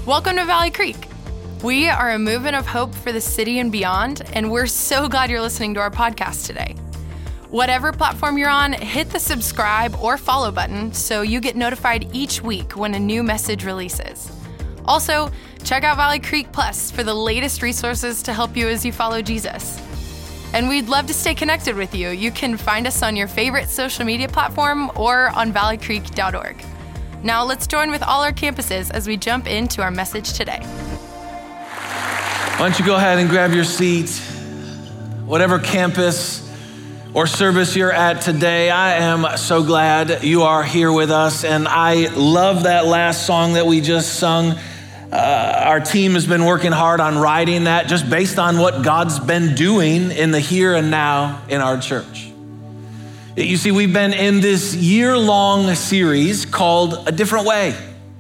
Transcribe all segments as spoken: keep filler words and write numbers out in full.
Welcome to Valley Creek. We are a movement of hope for the city and beyond, and we're so glad you're listening to our podcast today. Whatever platform you're on, hit the subscribe or follow button so you get notified each week when a new message releases. Also, check out Valley Creek Plus for the latest resources to help you as you follow Jesus. And we'd love to stay connected with you. You can find us on your favorite social media platform or on valley creek dot org. Now let's join with all our campuses as we jump into our message today. Why don't you go ahead and grab your seat, whatever campus or service you're at today. I am so glad you are here with us, and I love that last song that we just sung. Uh, our team has been working hard on writing that just based on what God's been doing in the here and now in our church. You see, we've been in this year-long series called A Different Way.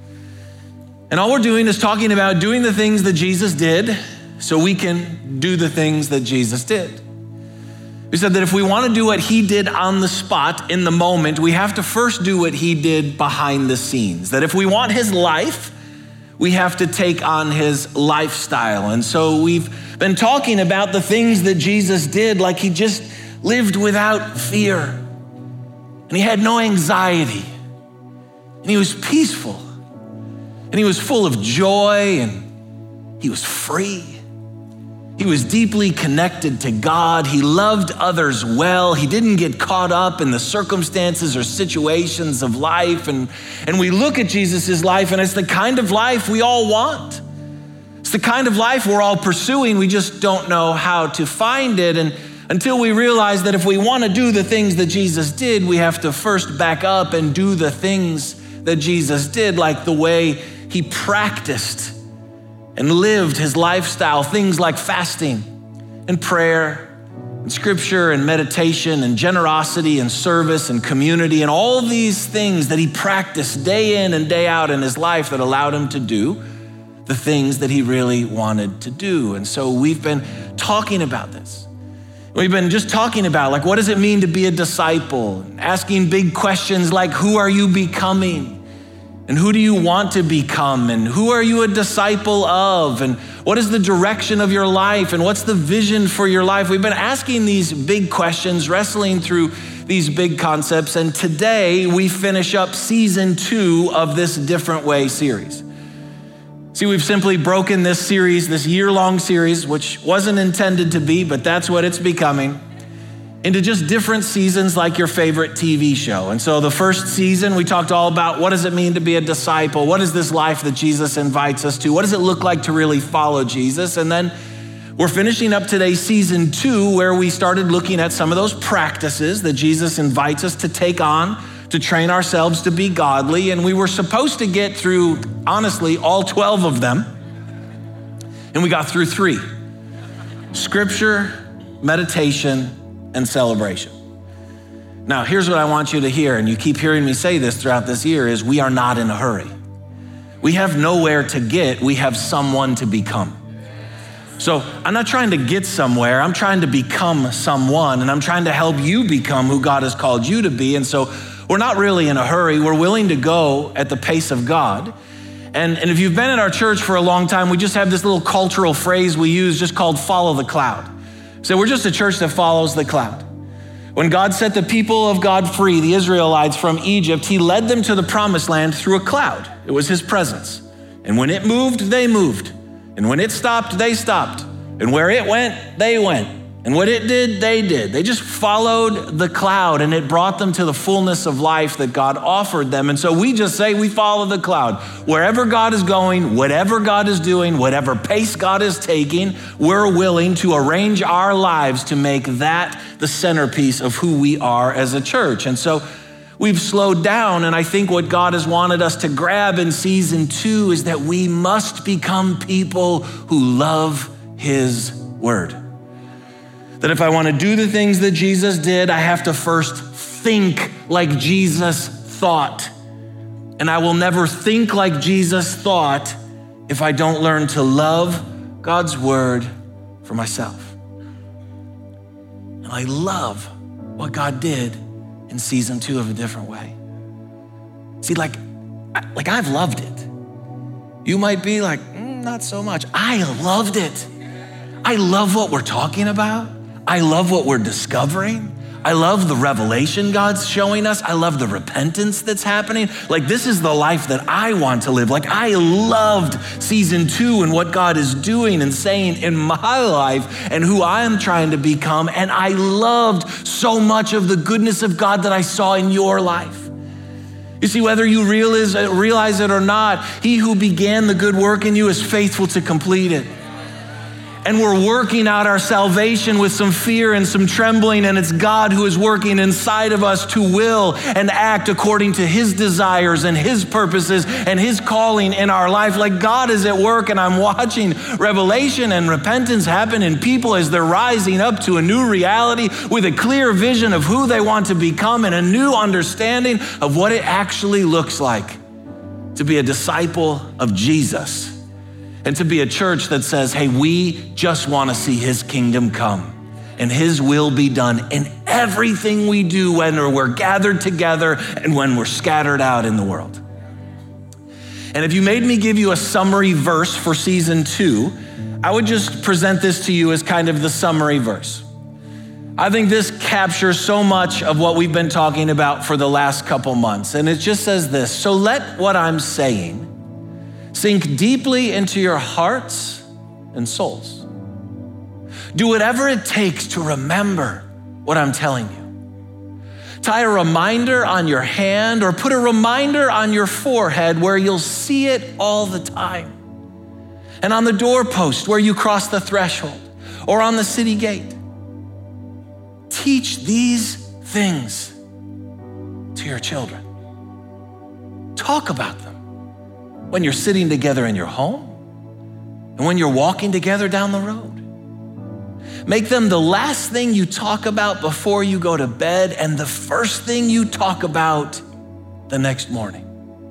And all we're doing is talking about doing the things that Jesus did so we can do the things that Jesus did. We said that if we want to do what he did on the spot, in the moment, we have to first do what he did behind the scenes. That if we want his life, we have to take on his lifestyle. And so we've been talking about the things that Jesus did, like he just lived without fear. And he had no anxiety. And he was peaceful. And he was full of joy, and he was free. He was deeply connected to God. He loved others well. He didn't get caught up in the circumstances or situations of life. And, and we look at Jesus' life, and it's the kind of life we all want. It's the kind of life we're all pursuing. We just don't know how to find it. And until we realize that if we want to do the things that Jesus did, we have to first back up and do the things that Jesus did, like the way he practiced and lived his lifestyle, things like fasting and prayer and scripture and meditation and generosity and service and community and all these things that he practiced day in and day out in his life that allowed him to do the things that he really wanted to do. And so we've been talking about this. We've been just talking about, like, what does it mean to be a disciple? Asking big questions like, who are you becoming? And who do you want to become? And who are you a disciple of? And what is the direction of your life? And what's the vision for your life? We've been asking these big questions, wrestling through these big concepts. And today we finish up season two of this Different Way series. See, we've simply broken this series, this year-long series, which wasn't intended to be, but that's what it's becoming, into just different seasons like your favorite T V show. And so the first season, we talked all about what does it mean to be a disciple? What is this life that Jesus invites us to? What does it look like to really follow Jesus? And then we're finishing up today season two, where we started looking at some of those practices that Jesus invites us to take on to train ourselves to be godly. And we were supposed to get through, honestly, all twelve of them. And we got through three: scripture, meditation, and celebration. Now, here's what I want you to hear, and you keep hearing me say this throughout this year, is we are not in a hurry. We have nowhere to get, we have someone to become. So I'm not trying to get somewhere, I'm trying to become someone, and I'm trying to help you become who God has called you to be. And so we're not really in a hurry, we're willing to go at the pace of God. And, and if you've been in our church for a long time, we just have this little cultural phrase we use just called follow the cloud. So we're just a church that follows the cloud. When God set the people of God free, the Israelites from Egypt, he led them to the promised land through a cloud. It was his presence. And when it moved, they moved. And when it stopped, they stopped. And where it went, they went. And what it did, they did. They just followed the cloud, and it brought them to the fullness of life that God offered them. And so we just say we follow the cloud. Wherever God is going, whatever God is doing, whatever pace God is taking, we're willing to arrange our lives to make that the centerpiece of who we are as a church. And so we've slowed down, and I think what God has wanted us to grab in season two is that we must become people who love his word. That if I want to do the things that Jesus did, I have to first think like Jesus thought. And I will never think like Jesus thought if I don't learn to love God's word for myself. And I love what God did in season two of A Different Way. See, like, like I've loved it. You might be like, mm, not so much. I loved it. I love what we're talking about. I love what we're discovering. I love the revelation God's showing us. I love the repentance that's happening. Like, this is the life that I want to live. Like, I loved season two and what God is doing and saying in my life and who I am trying to become. And I loved so much of the goodness of God that I saw in your life. You see, whether you realize, realize it or not, he who began the good work in you is faithful to complete it. And we're working out our salvation with some fear and some trembling, and it's God who is working inside of us to will and act according to his desires and his purposes and his calling in our life. Like, God is at work, and I'm watching revelation and repentance happen in people as they're rising up to a new reality with a clear vision of who they want to become and a new understanding of what it actually looks like to be a disciple of Jesus. And to be a church that says, hey, we just want to see his kingdom come and his will be done in everything we do when we're gathered together and when we're scattered out in the world. And if you made me give you a summary verse for season two, I would just present this to you as kind of the summary verse. I think this captures so much of what we've been talking about for the last couple months. And it just says this: so let what I'm saying sink deeply into your hearts and souls. Do whatever it takes to remember what I'm telling you. Tie a reminder on your hand or put a reminder on your forehead where you'll see it all the time. And on the doorpost where you cross the threshold or on the city gate. Teach these things to your children. Talk about them when you're sitting together in your home and when you're walking together down the road. Make them the last thing you talk about before you go to bed and the first thing you talk about the next morning.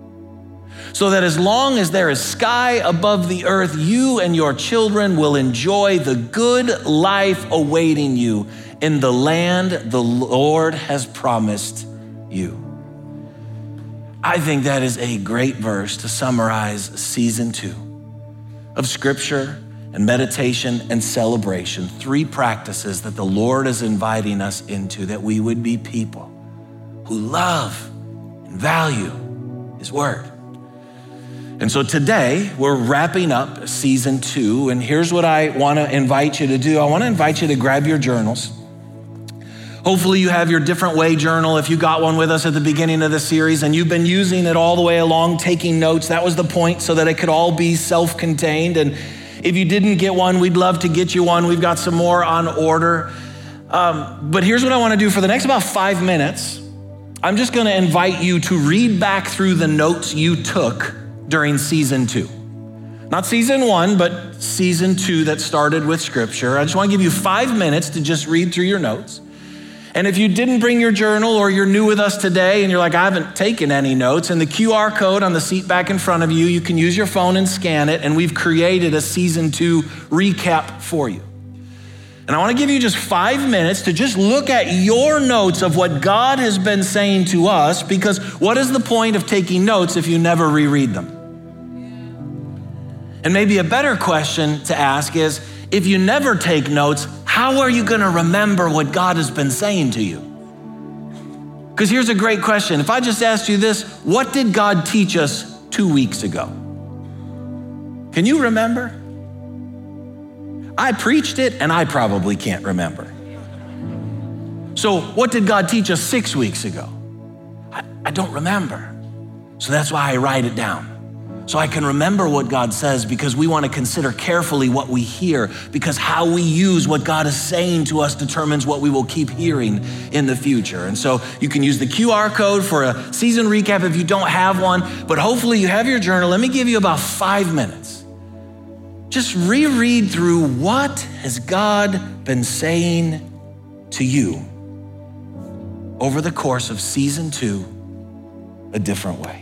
So that as long as there is sky above the earth, you and your children will enjoy the good life awaiting you in the land the Lord has promised you. I think that is a great verse to summarize season two of scripture and meditation and celebration. Three practices that the Lord is inviting us into, that we would be people who love and value his word. And so today we're wrapping up season two, and here's what I want to invite you to do. I want to invite you to grab your journals. Hopefully you have your Different Way journal. If you got one with us at the beginning of the series and you've been using it all the way along, taking notes, that was the point, so that it could all be self-contained. And if you didn't get one, we'd love to get you one. We've got some more on order. Um, but here's what I want to do for the next about five minutes. I'm just going to invite you to read back through the notes you took during season two. Not season one, but season two that started with scripture. I just want to give you five minutes to just read through your notes. And if you didn't bring your journal or you're new with us today and you're like, I haven't taken any notes, and the Q R code on the seat back in front of you, you can use your phone and scan it, and we've created a season two recap for you. And I want to give you just five minutes to just look at your notes of what God has been saying to us, because what is the point of taking notes if you never reread them? And maybe a better question to ask is, if you never take notes, how are you going to remember what God has been saying to you? Because here's a great question. If I just asked you this, what did God teach us two weeks ago? Can you remember? I preached it and I probably can't remember. So what did God teach us six weeks ago? I, I don't remember. So that's why I write it down. So I can remember what God says, because we want to consider carefully what we hear, because how we use what God is saying to us determines what we will keep hearing in the future. And so you can use the Q R code for a season recap if you don't have one, but hopefully you have your journal. Let me give you about five minutes. Just reread through, what has God been saying to you over the course of season two, A Different Way.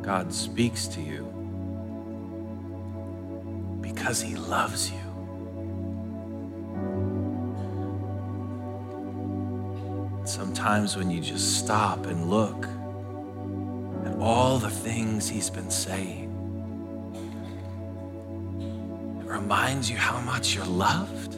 God speaks to you because he loves you. Sometimes when you just stop and look at all the things he's been saying, it reminds you how much you're loved.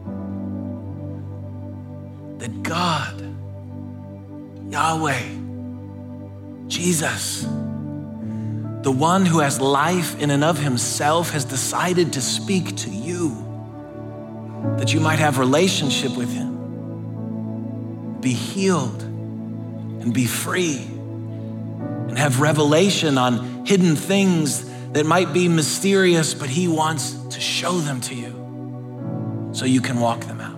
That God, Yahweh, Jesus, the one who has life in and of himself, has decided to speak to you that you might have relationship with him, be healed and be free and have revelation on hidden things that might be mysterious, but he wants to show them to you so you can walk them out.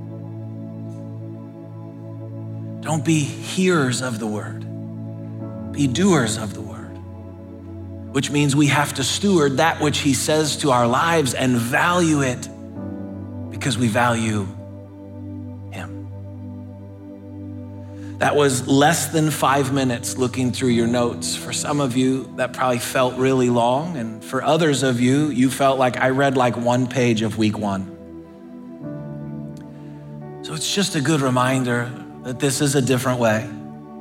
Don't be hearers of the word, be doers of the word, which means we have to steward that which he says to our lives and value it because we value him. That was less than five minutes looking through your notes. For some of you, that probably felt really long. And for others of you, you felt like I read like one page of week one. So it's just a good reminder that this is a different way.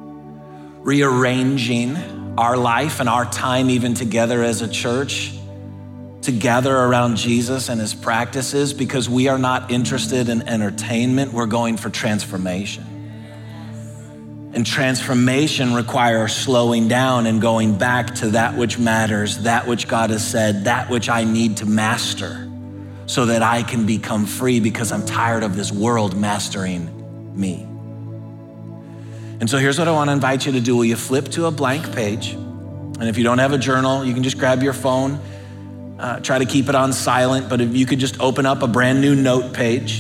Rearranging our life and our time even together as a church to gather around Jesus and his practices, because we are not interested in entertainment, we're going for transformation. And transformation requires slowing down and going back to that which matters, that which God has said, that which I need to master so that I can become free, because I'm tired of this world mastering me. And so here's what I want to invite you to do. Will you flip to a blank page? And if you don't have a journal, you can just grab your phone, uh, try to keep it on silent, but if you could just open up a brand new note page.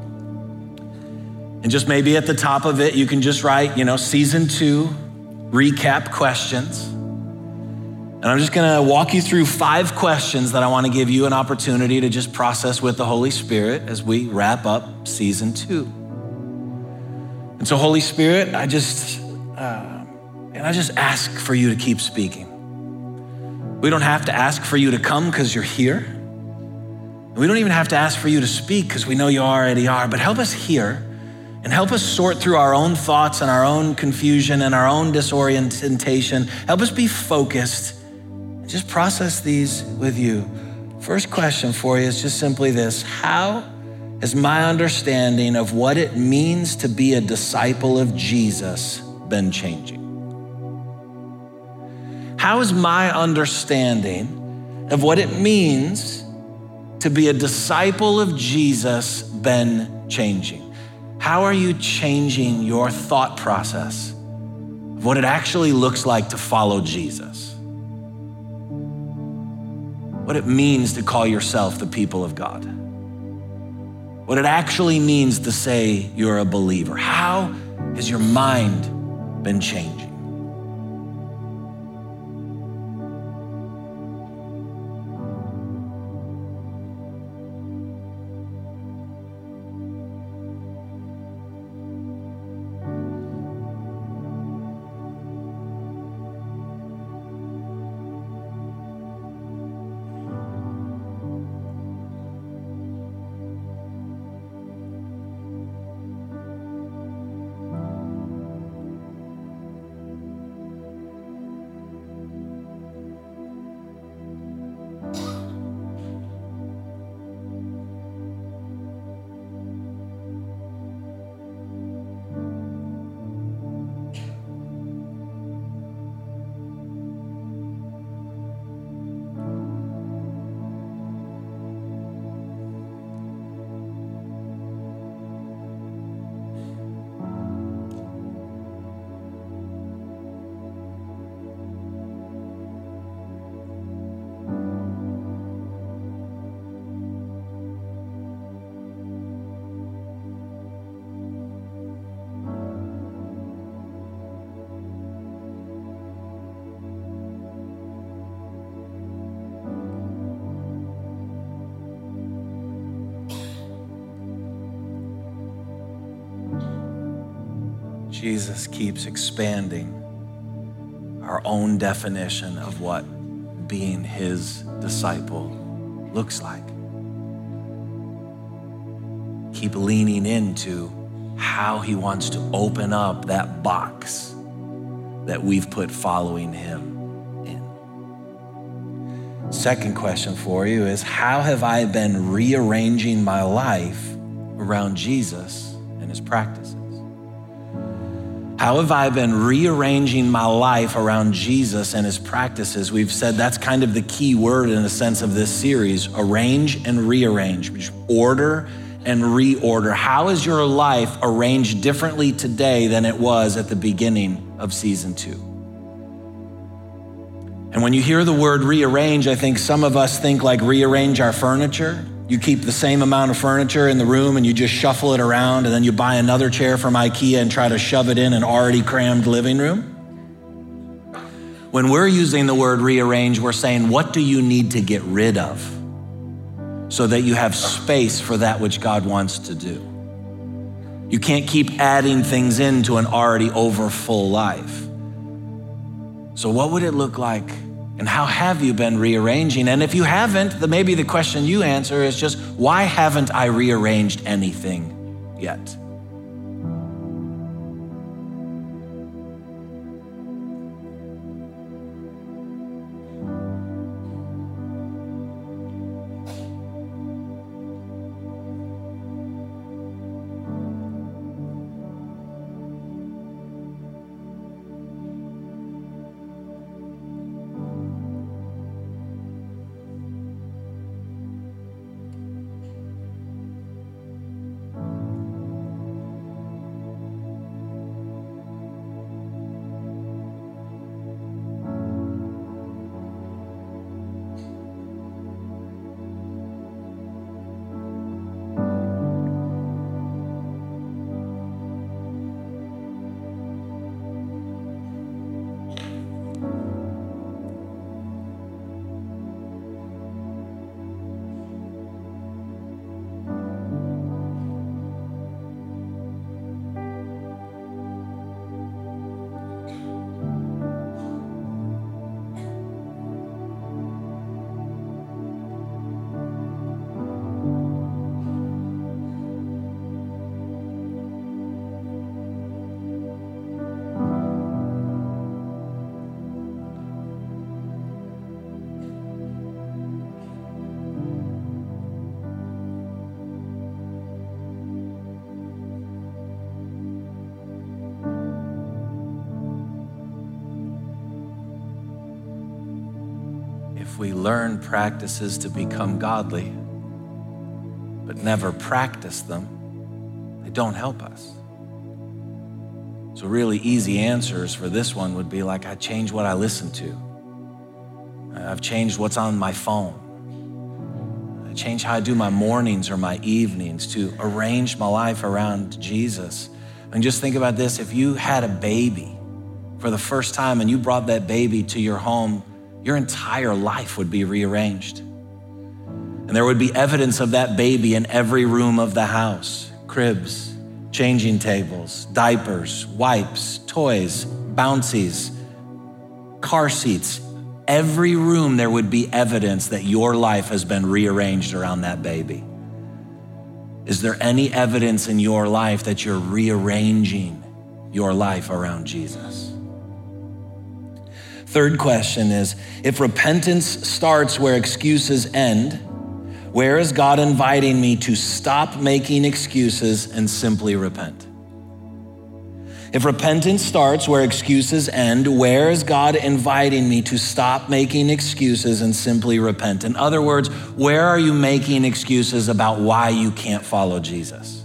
And just maybe at the top of it, you can just write, you know, season two, recap questions. And I'm just gonna walk you through five questions that I wanna give you an opportunity to just process with the Holy Spirit as we wrap up season two. And so Holy Spirit, I just, uh, and I just ask for you to keep speaking. We don't have to ask for you to come because you're here. And we don't even have to ask for you to speak because we know you already are, but help us hear. And help us sort through our own thoughts and our own confusion and our own disorientation. Help us be focused and just process these with you. First question for you is just simply this: how has my understanding of what it means to be a disciple of Jesus been changing? How has my understanding of what it means to be a disciple of Jesus been changing? How are you changing your thought process of what it actually looks like to follow Jesus? What it means to call yourself the people of God? What it actually means to say you're a believer? How has your mind been changing? Jesus keeps expanding our own definition of what being his disciple looks like. Keep leaning into how he wants to open up that box that we've put following him in. Second question for you is, how have I been rearranging my life around Jesus and his practices? How have I been rearranging my life around Jesus and his practices? We've said that's kind of the key word in a sense of this series, arrange and rearrange, which order and reorder. How is your life arranged differently today than it was at the beginning of season two? And when you hear the word rearrange, I think some of us think like rearrange our furniture. You keep the same amount of furniture in the room and you just shuffle it around, and then you buy another chair from IKEA and try to shove it in an already crammed living room. When we're using the word rearrange, we're saying, what do you need to get rid of so that you have space for that which God wants to do? You can't keep adding things into an already over full life. So what would it look like? And how have you been rearranging? And if you haven't, then maybe the question you answer is just, why haven't I rearranged anything yet? If we learn practices to become godly, but never practice them, they don't help us. So really easy answers for this one would be like, I change what I listen to. I've changed what's on my phone. I change how I do my mornings or my evenings to arrange my life around Jesus. And just think about this, if you had a baby for the first time and you brought that baby to your home, your entire life would be rearranged. And there would be evidence of that baby in every room of the house: cribs, changing tables, diapers, wipes, toys, bouncies, car seats. Every room there would be evidence that your life has been rearranged around that baby. Is there any evidence in your life that you're rearranging your life around Jesus? Third question is, if repentance starts where excuses end, where is God inviting me to stop making excuses and simply repent? If repentance starts where excuses end, where is God inviting me to stop making excuses and simply repent? In other words, where are you making excuses about why you can't follow Jesus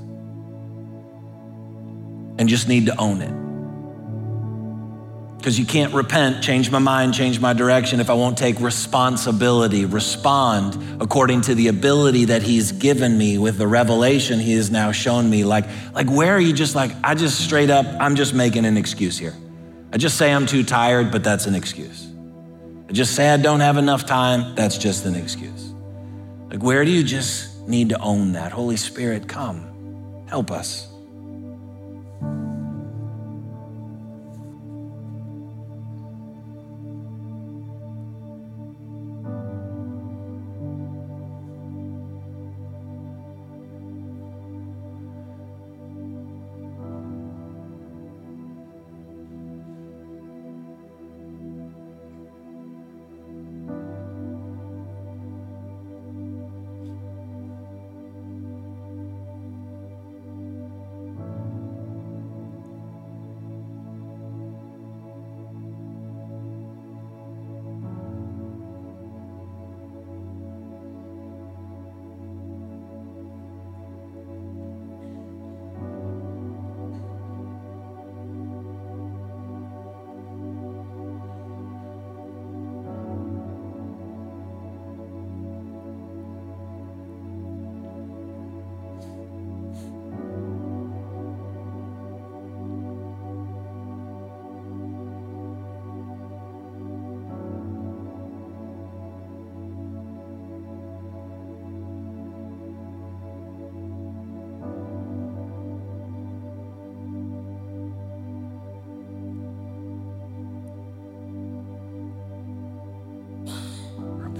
and just need to own it? Because you can't repent, change my mind, change my direction if I won't take responsibility, respond according to the ability that he's given me with the revelation he has now shown me. Like, like where are you just like, I just straight up, I'm just making an excuse here. I just say I'm too tired, but that's an excuse. I just say I don't have enough time, that's just an excuse. Like, where do you just need to own that? Holy Spirit, come, help us.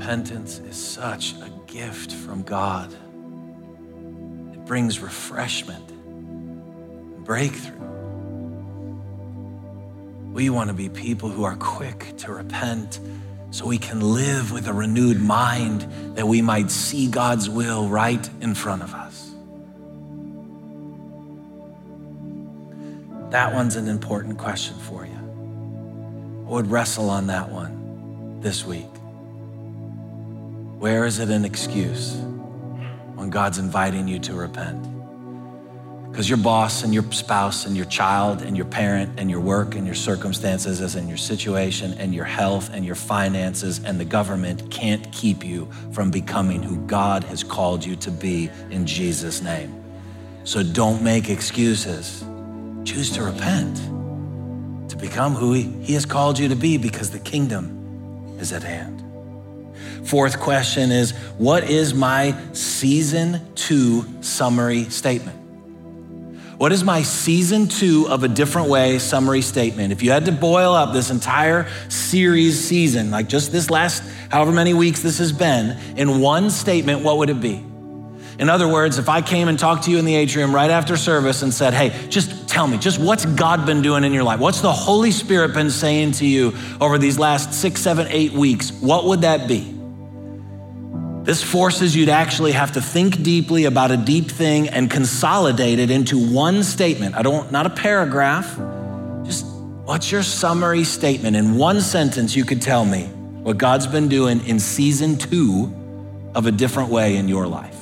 repentance is such a gift from God. It brings refreshment, breakthrough. We want to be people who are quick to repent so we can live with a renewed mind that we might see God's will right in front of us. That one's an important question for you. I would wrestle on that one this week. Where is it an excuse when God's inviting you to repent? Because your boss and your spouse and your child and your parent and your work and your circumstances and your situation and your health and your finances and the government can't keep you from becoming who God has called you to be in Jesus' name. So don't make excuses. Choose to repent, to become who he, he has called you to be, because the kingdom is at hand. Fourth question is, what is my season two summary statement? What is my season two of a different way summary statement? If you had to boil up this entire series season, like just this last however many weeks this has been, in one statement, what would it be? In other words, if I came and talked to you in the atrium right after service and said, hey, just tell me, just what's God been doing in your life? What's the Holy Spirit been saying to you over these last six, seven, eight weeks? What would that be? This forces you to actually have to think deeply about a deep thing and consolidate it into one statement. I don't, not a paragraph. Just what's your summary statement? In one sentence, you could tell me what God's been doing in season two of a different way in your life.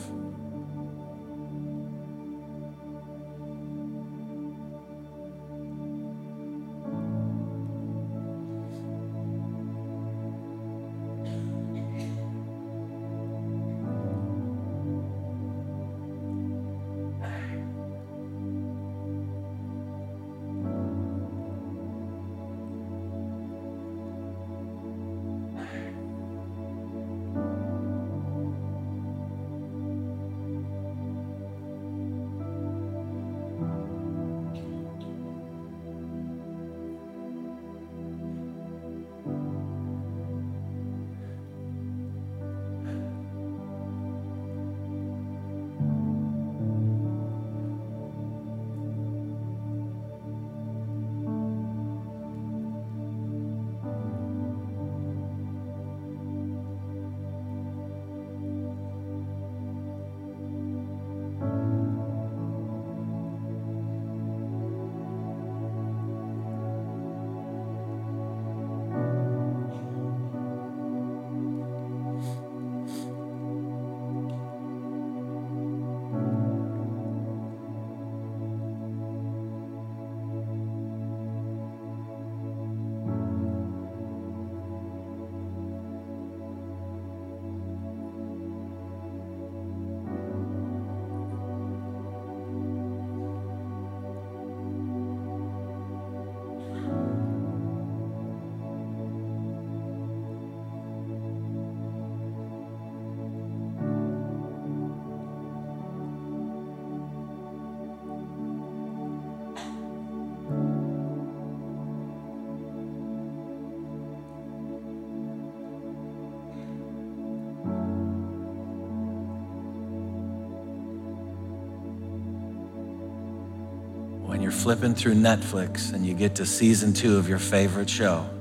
When you're flipping through Netflix and you get to season two of your favorite show,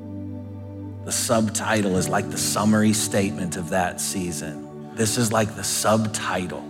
the subtitle is like the summary statement of that season. This is like the subtitle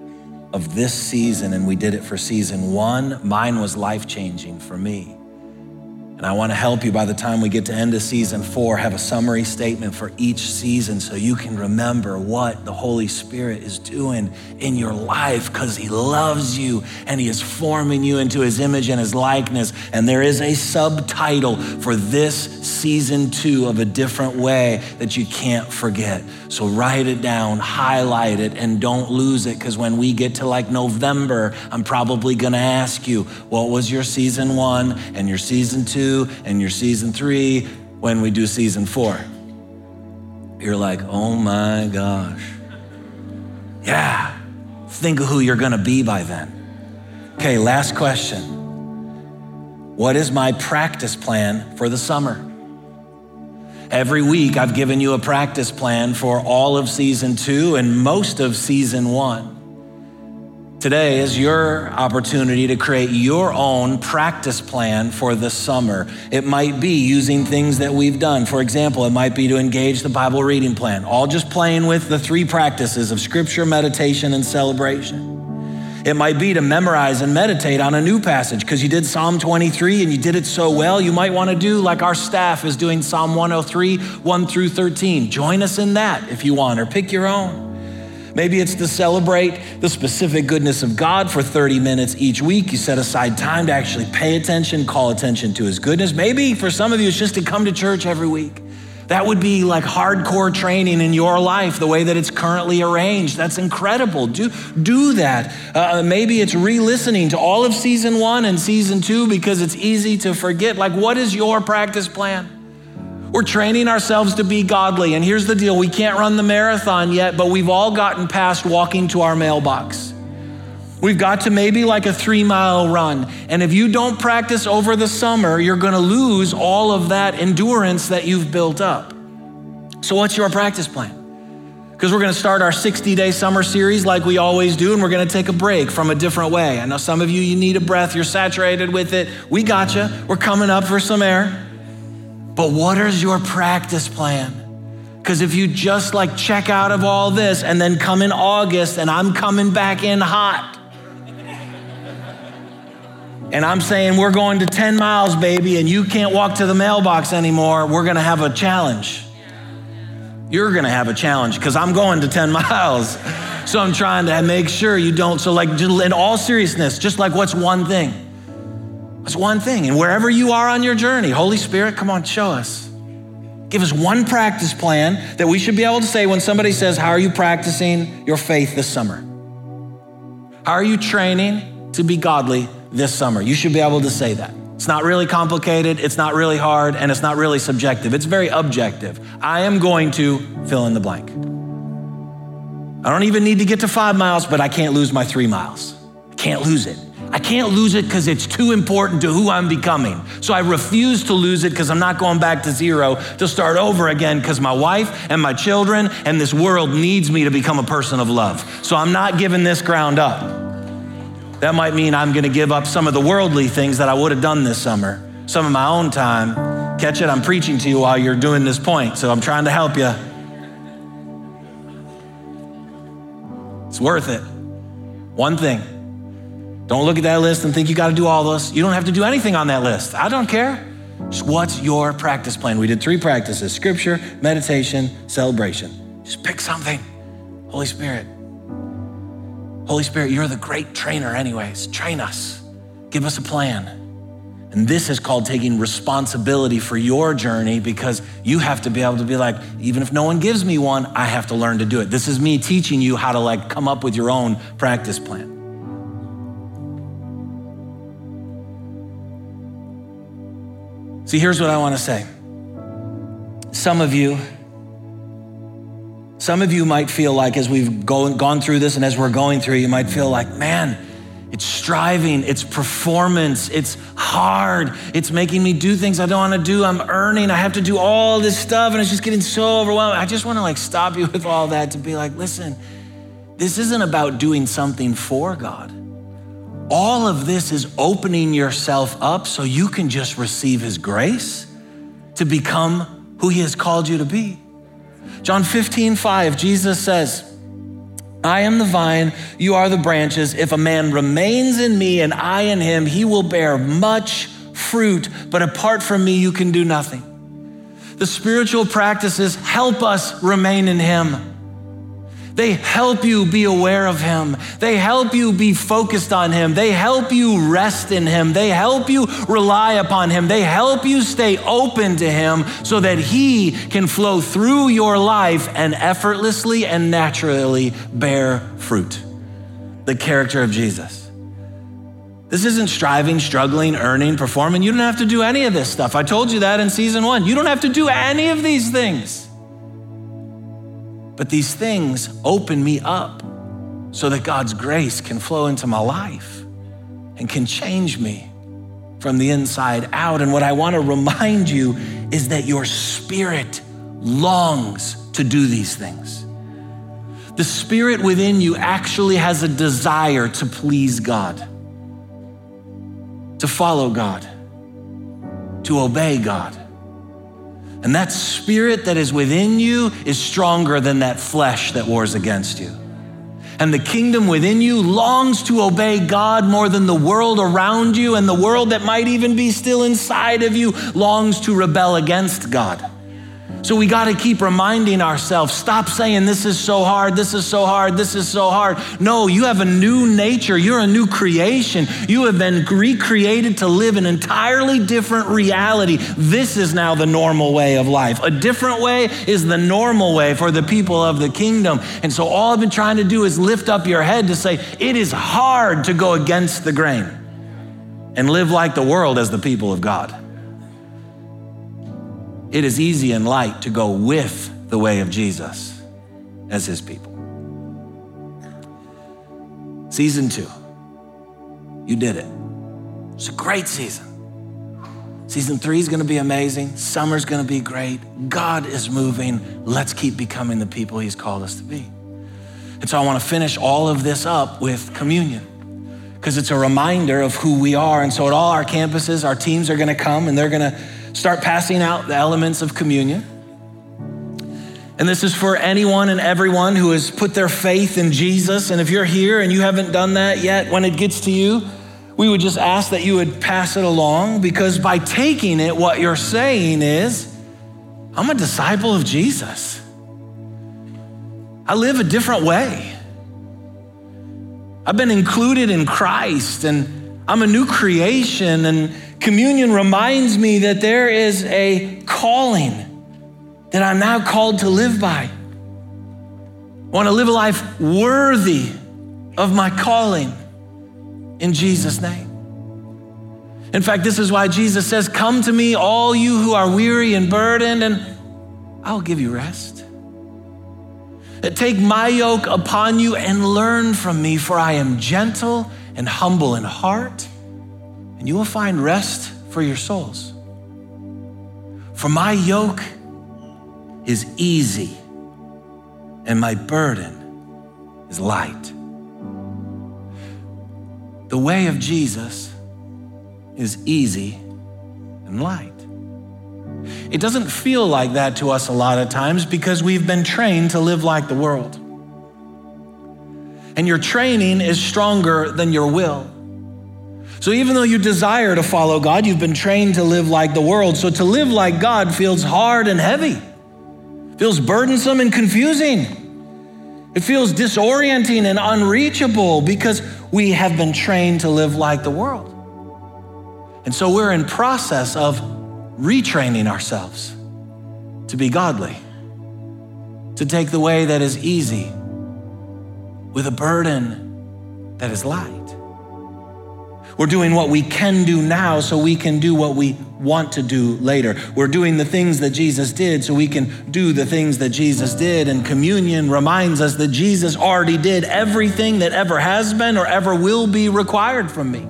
of this season, and we did it for season one. Mine was life-changing for me. And I want to help you by the time we get to end of season four, have a summary statement for each season so you can remember what the Holy Spirit is doing in your life, because he loves you and he is forming you into his image and his likeness. And there is a subtitle for this season two of a different way that you can't forget. So write it down, highlight it, and don't lose it, because when we get to like November, I'm probably gonna ask you, what was your season one and your season two and your season three when we do season four? You're like, oh my gosh. Yeah, think of who you're gonna be by then. Okay, last question. What is my practice plan for the summer? Every week, I've given you a practice plan for all of season two and most of season one. Today is your opportunity to create your own practice plan for the summer. It might be using things that we've done. For example, it might be to engage the Bible reading plan, all just playing with the three practices of scripture, meditation, and celebration. It might be to memorize and meditate on a new passage because you did Psalm twenty-three and you did it so well. You might want to do like our staff is doing Psalm one oh three, one through thirteen. Join us in that if you want, or pick your own. Maybe it's to celebrate the specific goodness of God for thirty minutes each week. You set aside time to actually pay attention, call attention to his goodness. Maybe for some of you, it's just to come to church every week. That would be like hardcore training in your life, the way that it's currently arranged. That's incredible. Do, do that. Uh, maybe it's re-listening to all of season one and season two because it's easy to forget. Like, what is your practice plan? We're training ourselves to be godly. And here's the deal. We can't run the marathon yet, but we've all gotten past walking to our mailbox. We've got to maybe like a three mile run. And if you don't practice over the summer, you're gonna lose all of that endurance that you've built up. So what's your practice plan? Because we're gonna start our sixty day summer series like we always do, and we're gonna take a break from a different way. I know some of you, you need a breath, you're saturated with it. We gotcha, we're coming up for some air. But what is your practice plan? Because if you just like check out of all this and then come in August and I'm coming back in hot, and I'm saying we're going to ten miles, baby, and you can't walk to the mailbox anymore, we're gonna have a challenge. You're gonna have a challenge because I'm going to ten miles. So I'm trying to make sure you don't, so like in all seriousness, just like what's one thing? What's one thing? And wherever you are on your journey, Holy Spirit, come on, show us. Give us one practice plan that we should be able to say when somebody says, how are you practicing your faith this summer? How are you training to be godly this summer? You should be able to say that. It's not really complicated, it's not really hard, and it's not really subjective. It's very objective. I am going to fill in the blank. I don't even need to get to five miles, but I can't lose my three miles. I can't lose it. I can't lose it because it's too important to who I'm becoming. So I refuse to lose it because I'm not going back to zero to start over again because my wife and my children and this world needs me to become a person of love. So I'm not giving this ground up. That might mean I'm gonna give up some of the worldly things that I would have done this summer, some of my own time. Catch it, I'm preaching to you while you're doing this point, so I'm trying to help you. It's worth it. One thing. Don't look at that list and think you gotta do all those. You don't have to do anything on that list. I don't care. Just what's your practice plan? We did three practices: scripture, meditation, celebration. Just pick something. Holy Spirit. Holy Spirit, you're the great trainer anyways. Train us. Give us a plan. And this is called taking responsibility for your journey because you have to be able to be like, even if no one gives me one, I have to learn to do it. This is me teaching you how to like come up with your own practice plan. See, here's what I want to say. Some of you, some of you might feel like as we've go, gone through this and as we're going through, you might feel like, man, it's striving, it's performance, it's hard, it's making me do things I don't want to do, I'm earning, I have to do all this stuff and it's just getting so overwhelming. I just want to like stop you with all that to be like, listen, this isn't about doing something for God. All of this is opening yourself up so you can just receive his grace to become who he has called you to be. John fifteen, five, Jesus says, I am the vine, you are the branches. If a man remains in me and I in him, he will bear much fruit, but apart from me, you can do nothing. The spiritual practices help us remain in him. They help you be aware of him. They help you be focused on him. They help you rest in him. They help you rely upon him. They help you stay open to him so that he can flow through your life and effortlessly and naturally bear fruit. The character of Jesus. This isn't striving, struggling, earning, performing. You don't have to do any of this stuff. I told you that in season one. You don't have to do any of these things. But these things open me up so that God's grace can flow into my life and can change me from the inside out. And what I want to remind you is that your spirit longs to do these things. The Spirit within you actually has a desire to please God, to follow God, to obey God. And that spirit that is within you is stronger than that flesh that wars against you. And the kingdom within you longs to obey God more than the world around you, and the world that might even be still inside of you longs to rebel against God. So we got to keep reminding ourselves, stop saying this is so hard, this is so hard, this is so hard. No, you have a new nature. You're a new creation. You have been recreated to live an entirely different reality. This is now the normal way of life. A different way is the normal way for the people of the kingdom. And so all I've been trying to do is lift up your head to say, it is hard to go against the grain and live like the world as the people of God. It is easy and light to go with the way of Jesus as his people. Season two, you did it. It's a great season. Season three is gonna be amazing. Summer's gonna be great. God is moving. Let's keep becoming the people he's called us to be. And so I wanna finish all of this up with communion, because it's a reminder of who we are. And so at all our campuses, our teams are gonna come and they're gonna start passing out the elements of communion. And this is for anyone and everyone who has put their faith in Jesus. And if you're here and you haven't done that yet, when it gets to you, we would just ask that you would pass it along, because by taking it, what you're saying is, I'm a disciple of Jesus. I live a different way. I've been included in Christ and I'm a new creation, and communion reminds me that there is a calling that I'm now called to live by. I want to live a life worthy of my calling in Jesus' name. In fact, this is why Jesus says, come to me, all you who are weary and burdened, and I'll give you rest. Take my yoke upon you and learn from me, for I am gentle and humble in heart, and you will find rest for your souls. For my yoke is easy and my burden is light. The way of Jesus is easy and light. It doesn't feel like that to us a lot of times because we've been trained to live like the world. And your training is stronger than your will. So even though you desire to follow God, you've been trained to live like the world. So to live like God feels hard and heavy. It feels burdensome and confusing. It feels disorienting and unreachable because we have been trained to live like the world. And so we're in process of retraining ourselves to be godly, to take the way that is easy with a burden that is light. We're doing what we can do now so we can do what we want to do later. We're doing the things that Jesus did so we can do the things that Jesus did. And communion reminds us that Jesus already did everything that ever has been or ever will be required from me.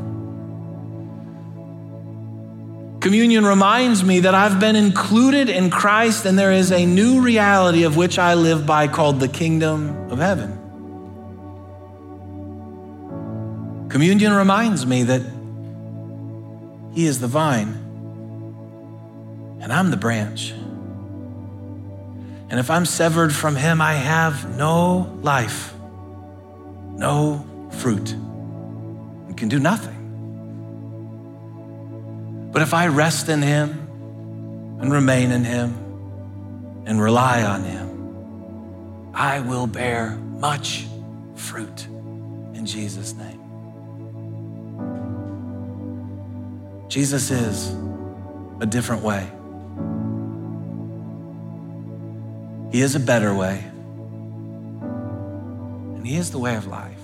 Communion reminds me that I've been included in Christ and there is a new reality of which I live by called the kingdom of heaven. Communion reminds me that he is the vine and I'm the branch. And if I'm severed from him, I have no life, no fruit, and can do nothing. But if I rest in him and remain in him and rely on him, I will bear much fruit in Jesus' name. Jesus is a different way. He is a better way. And he is the way of life.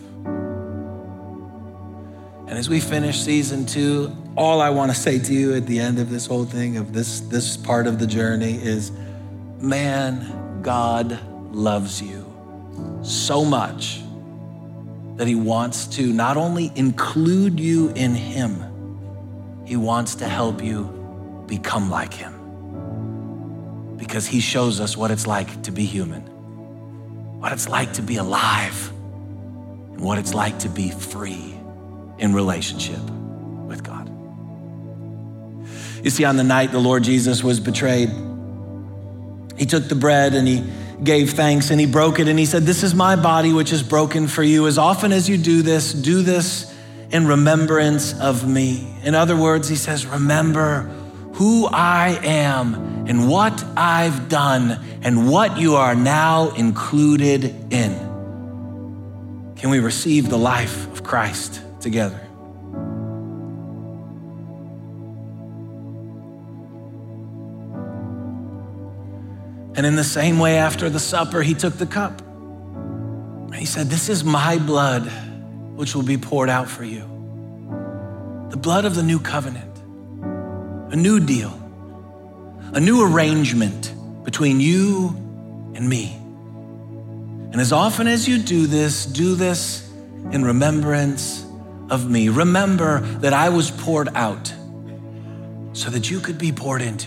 And as we finish season two, all I want to say to you at the end of this whole thing, of this, this part of the journey is, man, God loves you so much that he wants to not only include you in him, he wants to help you become like him. because he shows us what it's like to be human, what it's like to be alive, and what it's like to be free in relationship with God. You see, on the night the Lord Jesus was betrayed, he took the bread and he gave thanks and he broke it and he said, "This is my body which is broken for you. As often as you do this, do this in remembrance of me." In other words, he says, remember who I am and what I've done and what you are now included in. Can we receive the life of Christ together? And in the same way, after the supper, he took the cup. He said, "This is my blood, which will be poured out for you." The blood of the new covenant, a new deal, a new arrangement between you and me. And as often as you do this, do this in remembrance of me. Remember that I was poured out so that you could be poured into,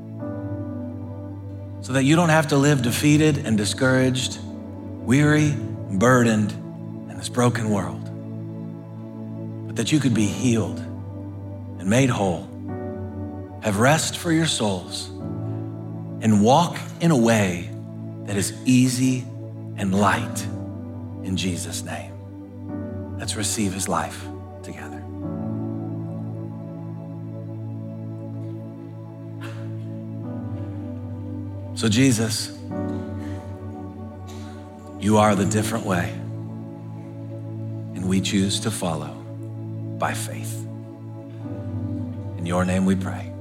so that you don't have to live defeated and discouraged, weary, burdened in this broken world, but that you could be healed and made whole, have rest for your souls, and walk in a way that is easy and light in Jesus' name. Let's receive his life together. So Jesus, you are the different way, and we choose to follow by faith. In your name we pray.